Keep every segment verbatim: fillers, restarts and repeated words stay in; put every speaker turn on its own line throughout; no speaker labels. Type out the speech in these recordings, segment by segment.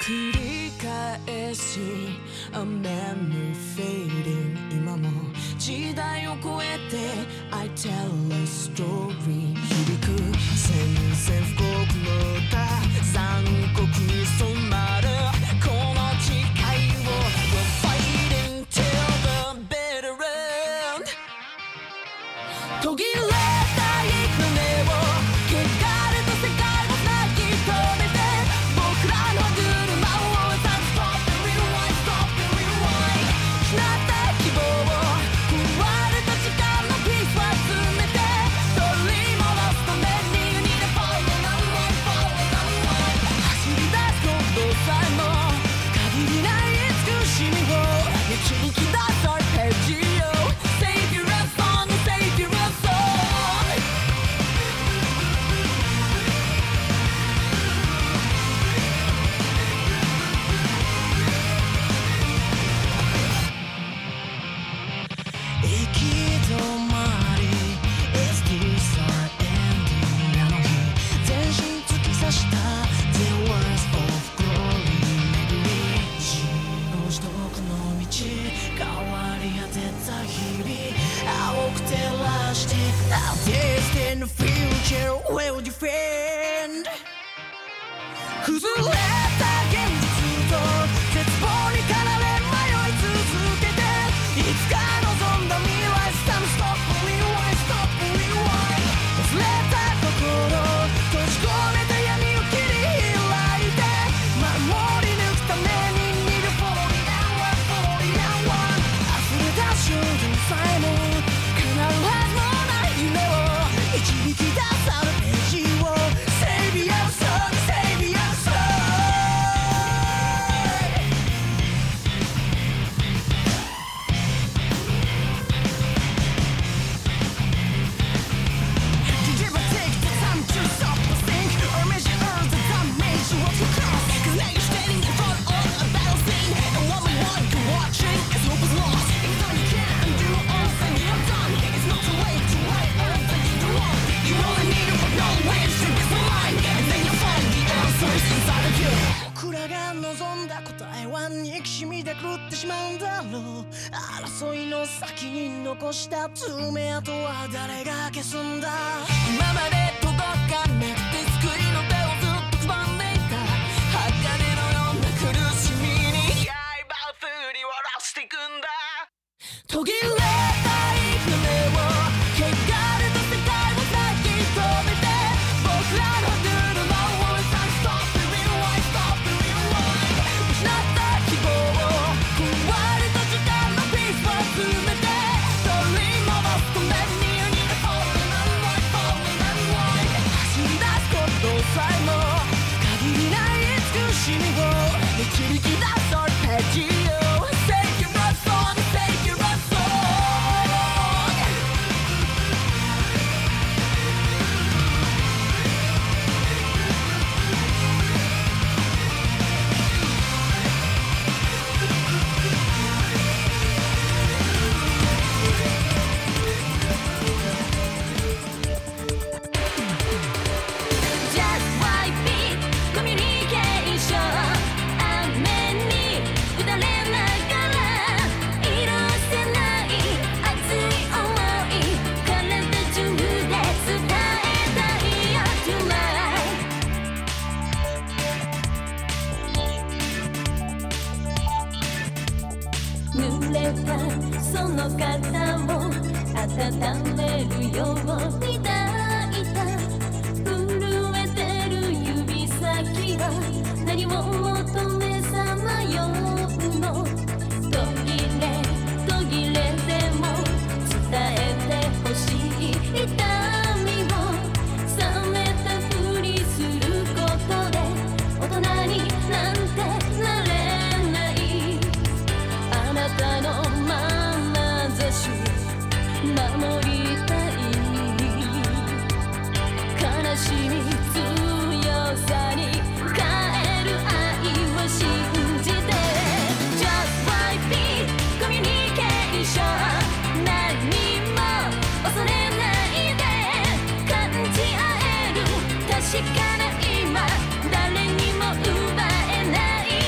繰り返し A memory fading 今も時代を超えて I tell a story 響く宣戦布告の歌残酷に染まるこの誓いを We're fighting till the bitter end 途切れたい船を汚れた世界を泣き止めて僕らの車を Stop and rewind Stop and rewind 失った希望を壊れた時間のピースを集めて取り戻すために You need a fall and unwind fall and unwind 走り出すことさえも限りない慈しみを導き出すアルペジオ Save your song Save your song行き止まり Is this our ending あの日全身突き刺した The words of glory 巡り白し遠くの道変わり果てた日々青く照らして Our distant future will defend 崩れた現実と絶望に駆られ迷い続けていつか望んだ未来 Time stop rewind stop rewind 忘れた心閉じ込めた闇を切り開いて守り抜くために Need a falling down falling down 溢れた衝動さえも叶うはずのない夢を導き出すアルペジオ Save your soul Save your soul Did you ever take the time to stop and think or measure the damage you want to cause? Cause now you're standing in front of a battle scene and what we want you're watching is hope is lost. Even though you can't undo all things you've done, it's not too late to right all things you do wrong. You only need to know ways to get some line and then you'll find the answers inside of you. 僕らが望んだ答えは憎しみで狂ってしまうんだろう争いの先に残した爪痕は誰が消すんだ今まで届かなくて救いの手をずっとつまんでいた鋼のような苦しみに刃を振り下ろしていくんだ途切れたい船を汚れた世界を泣き止めて僕らの車を Stop and rewind Stop and rewind 失った希望を壊れた時間のピースを集めて取り戻すために You need a fall and unwind fall and unwind 走り出すことさえも限りない慈しみを導き出すアルペジオ Save your song Save your song Just wipe it communication 雨に打たれながら色褪せない熱い想い体中で伝えたいよ Tonight 濡れたその肩を温めるように抱いた震えてる指先は何を求めさまようの途切れ途切れでも伝えてほしい痛みを冷めたふりすることで大人になんてなれないあなたの眼差し守りたい悲しみ強さに変える愛を信じて Just wipe it communication 何も恐れないで感じ合える確かな今誰にも奪えない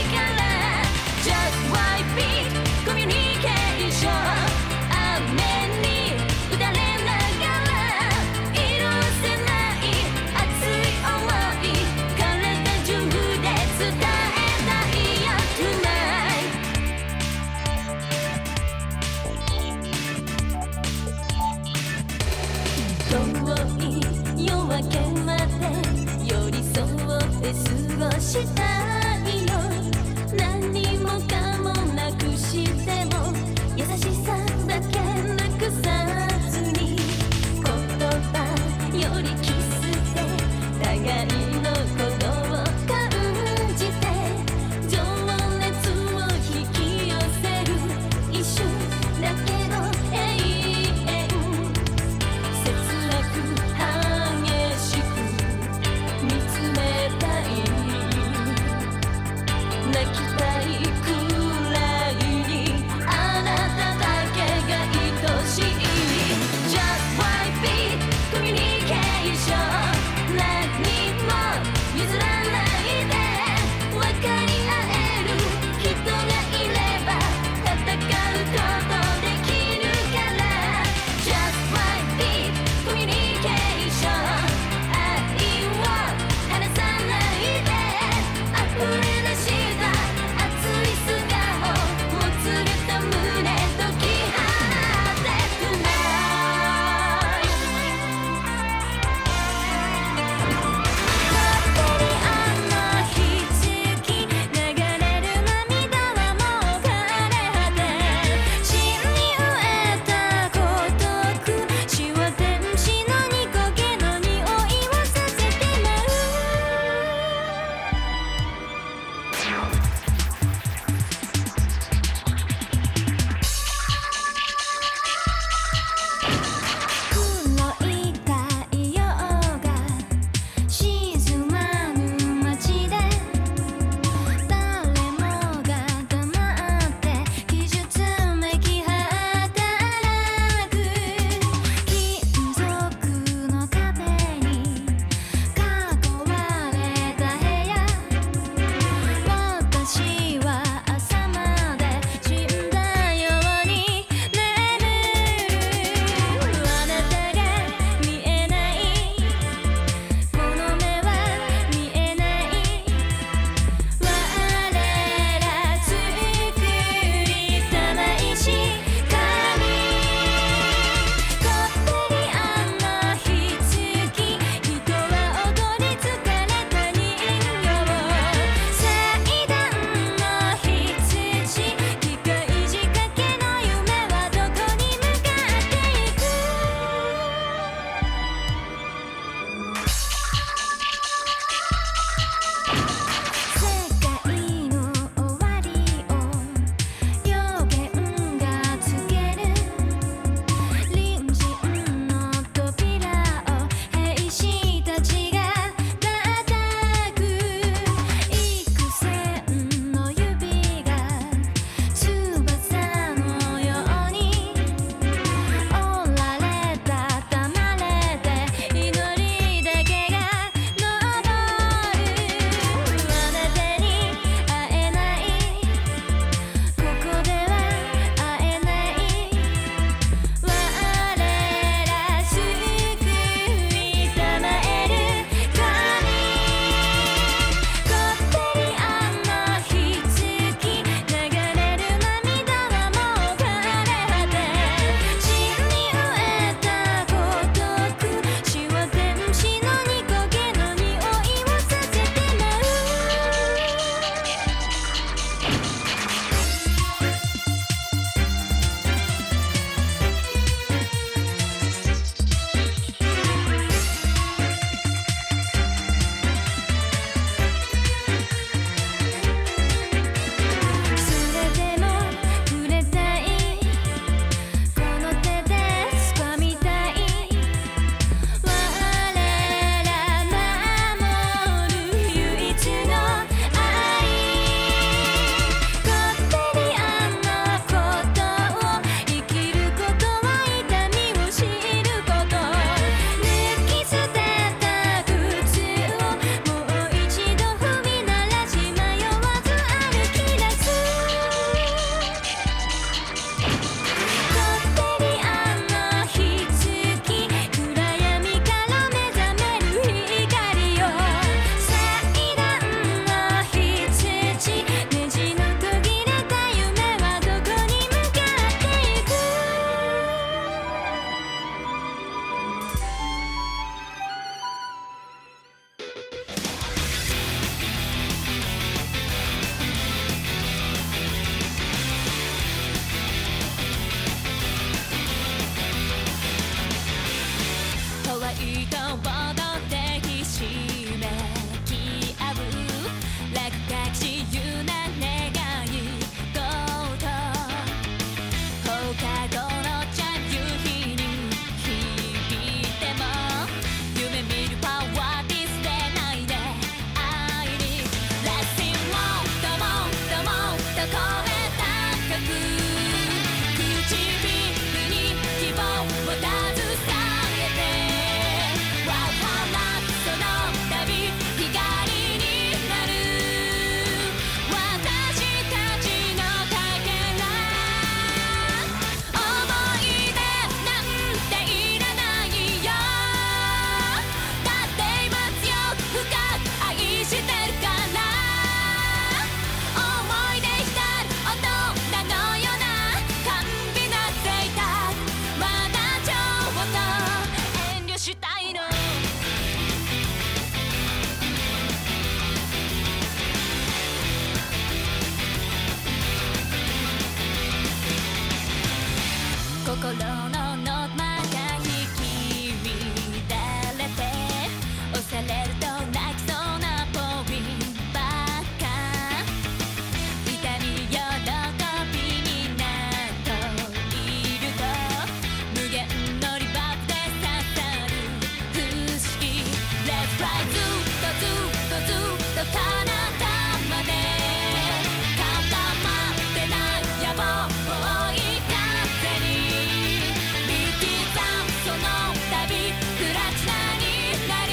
のノートまた引き乱れて押されると泣きそうなポイントばっか痛み喜びになっといると無限のリバーブで刺さる不思議 Let's fly ずっとずっとずっと彼方まで固まってない野望を追い風に見刻むその旅プラチナになる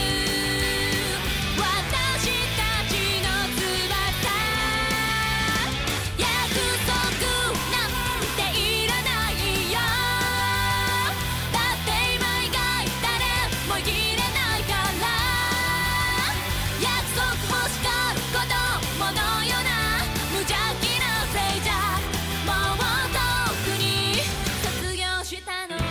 私たちの翼約束なんていらないよだって今以外誰もいれないから約束もしかる子供のような無邪気なせいじゃもう遠くに卒業したの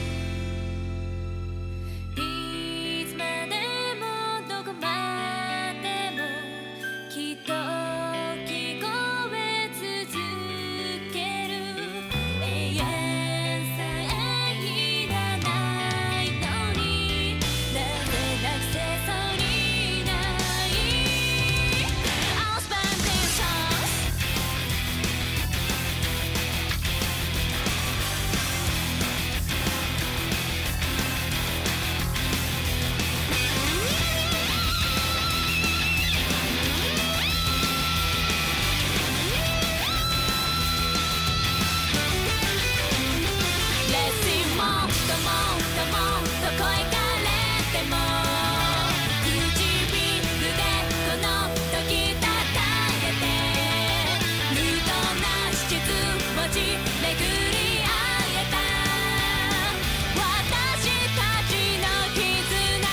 いつまでもどこまでもきっと聞こえ続ける永遠さえいらないのになぜなくせそうにない I'll spend this chance Let's see もっともっともっと声枯れても唇でこの時たたえて無謀な七つ文字巡り会えた私たちの絆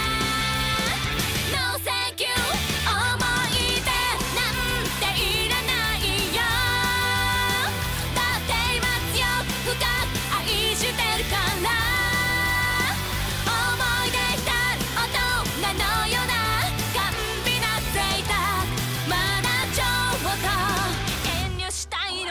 No thank you 思い出なんていらないよだって今強く深く愛してるから思い出浸る大人のような甘美な贅沢まだちょっと遠慮したいの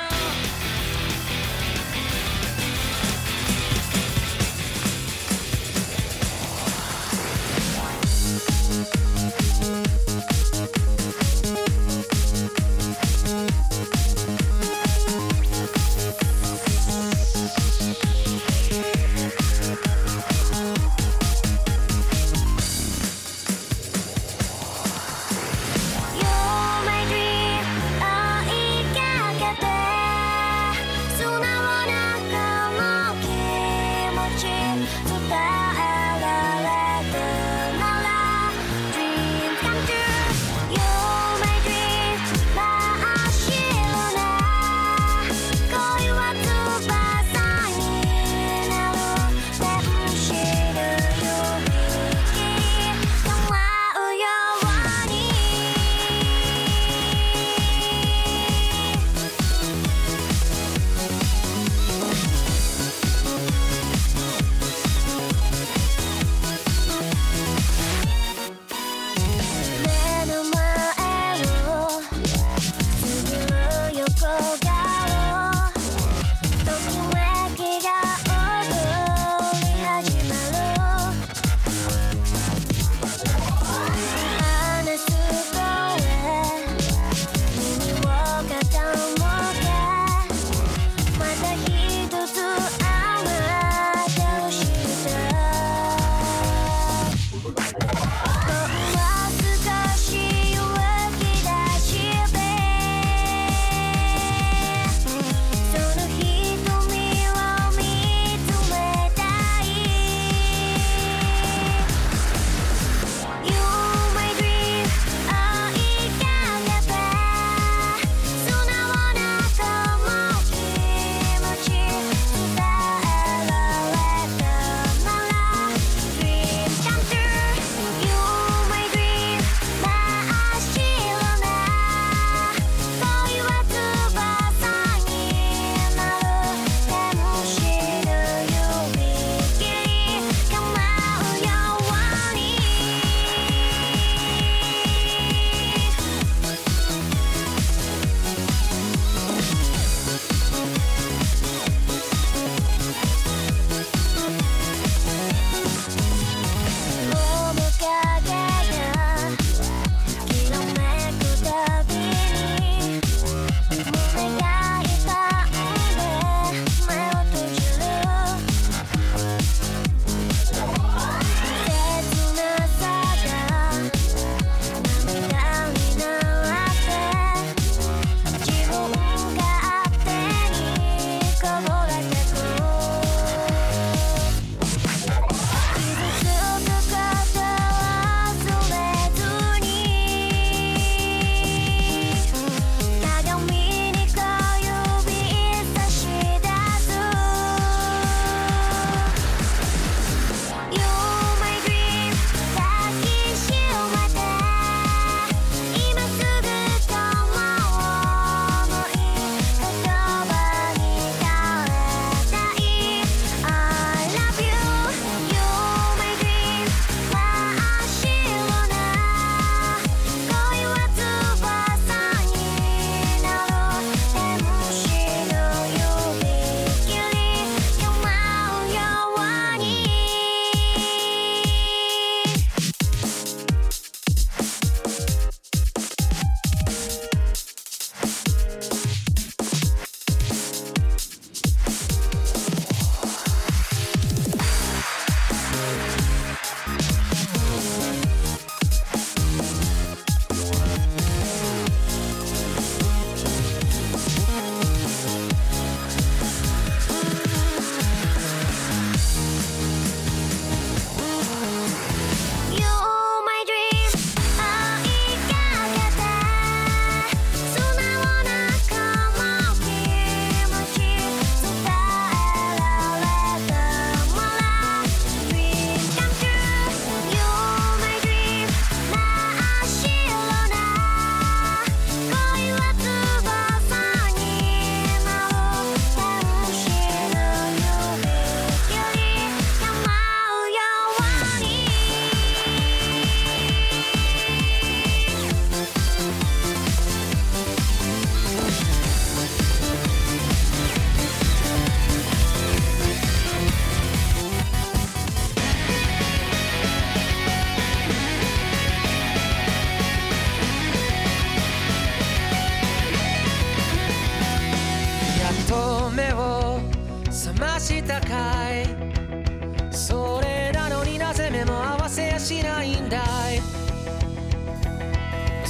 You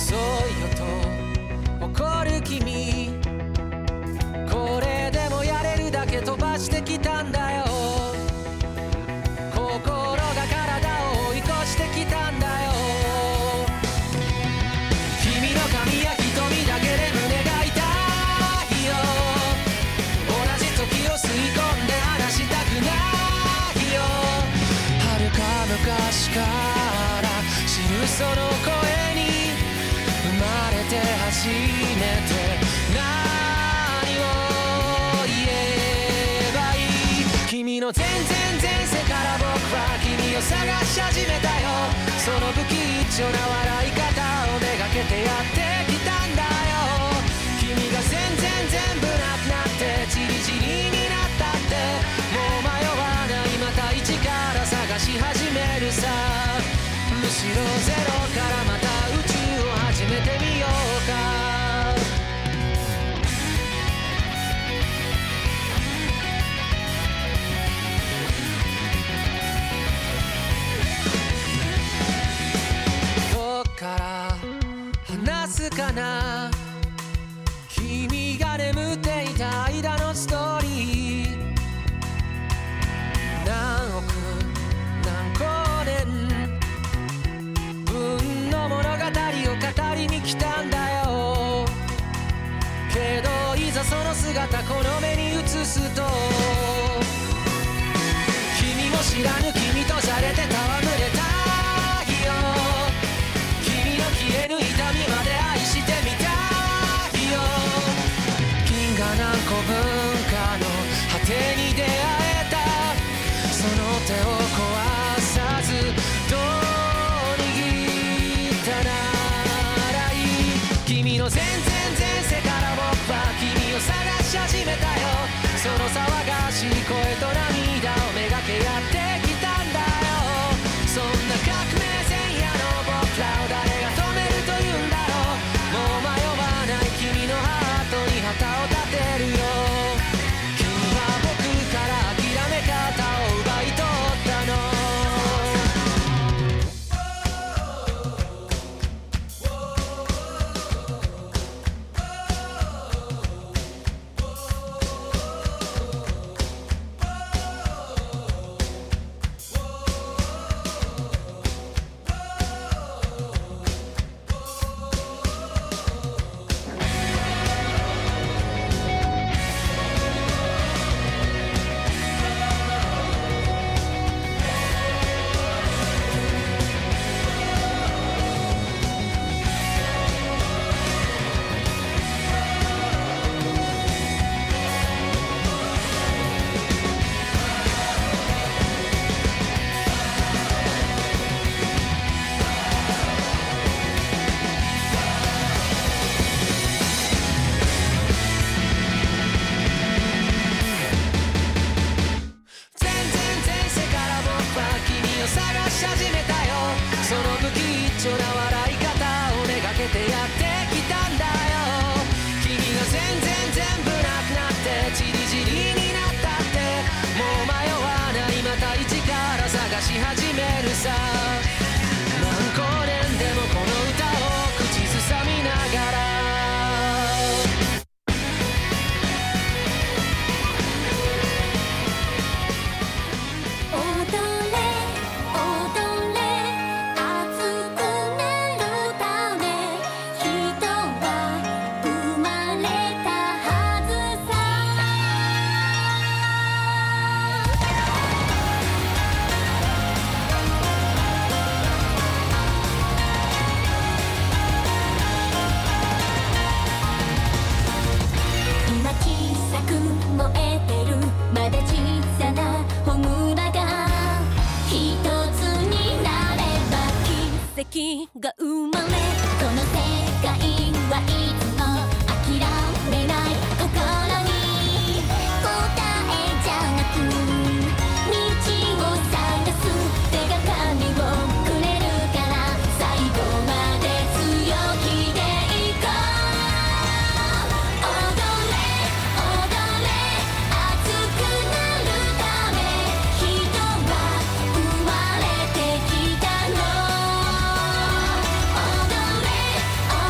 遅いよと怒る君、これでもやれるだけ飛ばしてきたんだよ。心が体を追い越してきたんだよ。君の髪や瞳だけで胸が痛いよ。同じ時を吸い込んで離したくないよ。遥か昔から知るその声に生まれて初めて何を言えばいい。君の全然前世から僕は君を探し始めたよ。その不吉祥な笑い方をめがけてやってきたんだよ。君が全然全部なくなってチリチリになったって、もう迷わない、また一から探し始めるさ。むしろゼロからまた宇宙を始めてみようか。どっから話すかな、君が眠っていた間のストーリー。何億何光年分の物語を語りに来たんだよ。けどいざその姿この目に映すと、君も知らぬ君とじゃれて戯れたいよ。君の消える痛みまで愛してみたいよ。銀河何個分かの果てに出会えた、その手を壊さずどう握ったならいい。君の全然前世から僕は君を探し始めたよ。その騒がしい声と涙をめがけやってきたんだよ。そんな革命前夜の僕らを誰が止めるというんだろう。もう迷わない君のハートに旗を立てるよ。君は僕から諦め方を奪い取ったの。
奇跡が生まれ、この世界はいつも諦めない心に答えじゃなく道を探す手がかりをくれるから、最後まで強気でいこう。踊れ踊れ熱くなるため、人は生まれてきたの。踊れ踊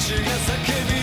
ちが叫び